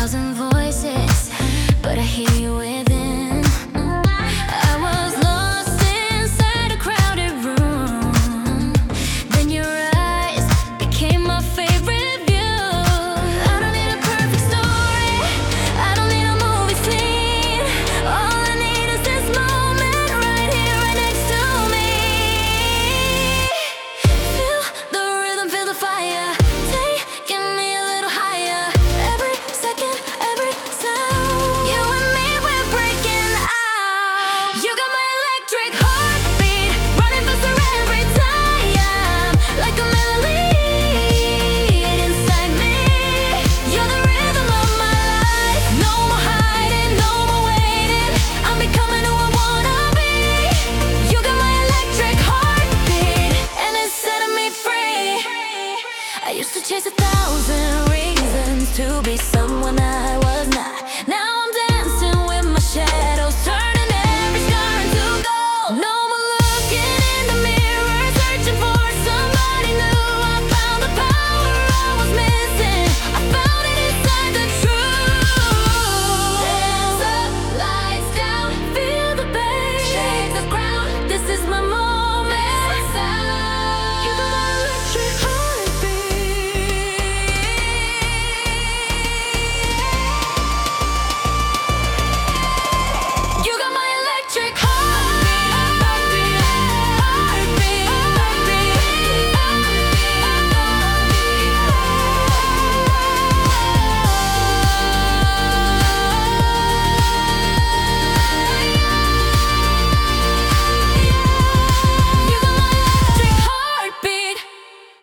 thousand voices, but I hear you within. I was lost inside a crowded room, then your eyes became my favorite view. I don't need a perfect story, I don't need a movie scene. All I need is this moment right here, right next to me. Feel the rhythm, feel the fire, taking me a little higher. Every second, every sound, you and me, we're breaking out. You got my electric heartbeat running faster every time, like a melody inside me. You're the rhythm of my life. No more hiding, no more waiting. I'm becoming who I wanna be. You got my electric heartbeat, and it's setting me free. I used to chase 1,000 reasons to be someone else.